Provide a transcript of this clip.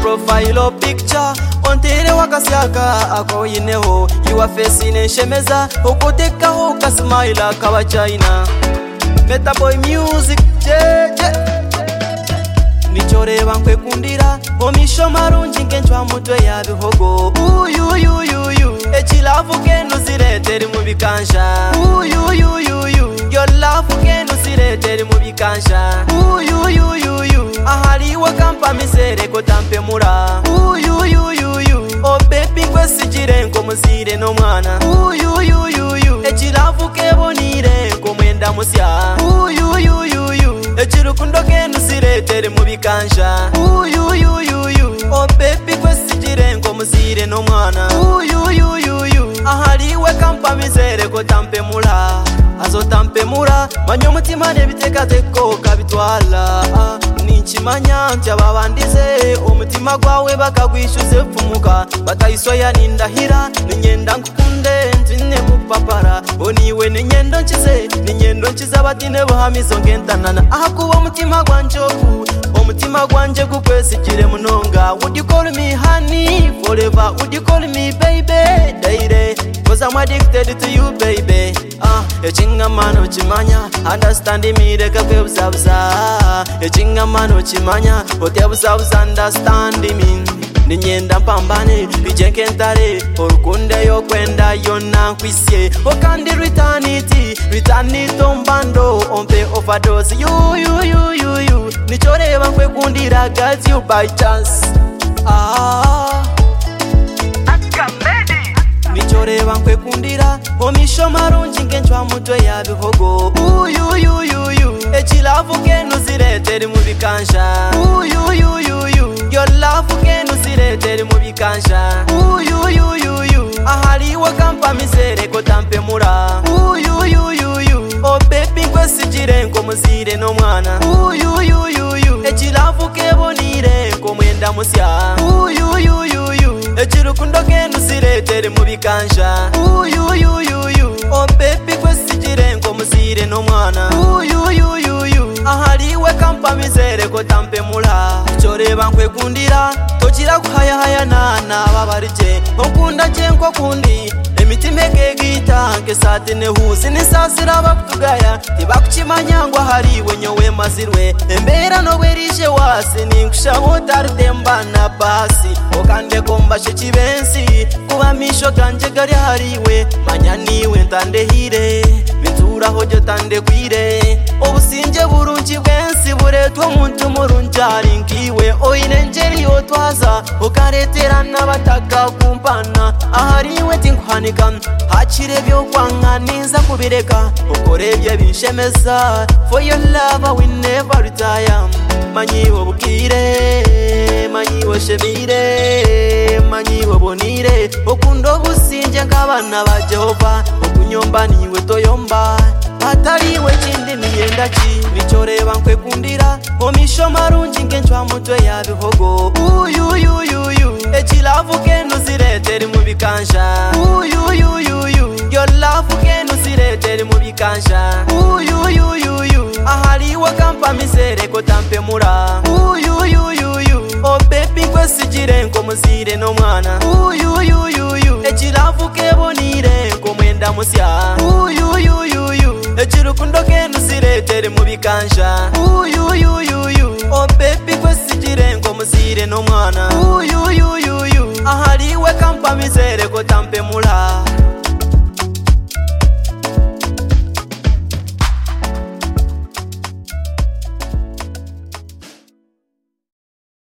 profile picture ontere wakasyaka akoyineho your face ineshemeza okotekaho kasmile kaba China Meta Boy Music jeje Nichoreba nkwekundira omisho marungi nkenchwa mutwe ya bihogo echilavu kenu zireteri mu bikansha your love kenu zireteri mu bikansha ahaliwe kampa misere ko tampemura oh baby kwesijire nko muzire no mwana echilavu kebonire nko mwenda musya echirukundo kenu zireteri mu bikansha oh baby kwesijire nko muzire no mwana ahaliwe kampa misere ko tampemura azotampemura manyo mutima nebitekateko kabitwala ninchimanya nchababandize umutima gwawe bakagwishuze pfumuka batayisoya nindahira ninyenda ngukunde ntine mupapara oniwe ninyendo nchiza batine buhamizo ngentanana ahakuba umutima gwanjoku umutima gwanje gukwesikire munonga would you call me honey forever would you call me baby daire cause I'm addicted to you baby echinga mano chimanya understand me reka kwebuzabuza echinga mano chimanya otebuzabuza understand me ninyenda mpambane bijenke ntare orukunde yo kwenda yona nkwisye okandi returnity ombando ompe overdose you nichoreba nkwekundira got you by chance nichoreba nkwekundira omisho marungi nkenchwa mutwe ya bihogo echilavu kenu zireteri mu bikansha your love kenu zireteri mu bikansha ahaliwe kampa misere ko tampemura oh baby kwesijire nko muzire no mwana echilavu kebonire nko mwenda musya echirukundo kenu zireteri mu bikansha oh baby kwesijire nko muzire no mwana ahaliwe kampa misere ko tampemura choreba nkwekundira tochira kuhaya nana babarije okunda chenko kundi emitima ekegita nkesate nehuzi nisasira bakutugaya tibakuchimanya ngo hariwe nyowe mazirwe embera nobwerije wasi ninkushabo tarutembana basi okande kombashe chibensi kuba misho kanje gari hariwe manyaniwe ntandehire bituraho jo tandekwire obusinje burungi bwensi buretwa omuntu murunjari nkiwe oine njeri yotwaza ukaretera n'abataka kumpana ahariwe tinkuhanika hakire byo kwanganiza kubireka ukorebye binshemeza for your love I will never retire manyiwe bukire manyiwe shemire manyiwe bonire okundo businje nk'abana ba Jehova okunyomba niwe toyomba atariwe kindi niyenda ki nichoreba nkwekundira omisho marungi nkenchwa mutwe ya bihogo echilavu kenu zireteri mu bikansha your love kenu zireteri mu bikansha ahaliwe kampa misere ko tampemura oh baby kwesijire nko muzire no mwana echilavu kebonire nko mwenda musya echirukundo kenu zireteri mu bikansha oh baby kwesijire nko muzire no mwana ahaliwe kampa misere ko tampemura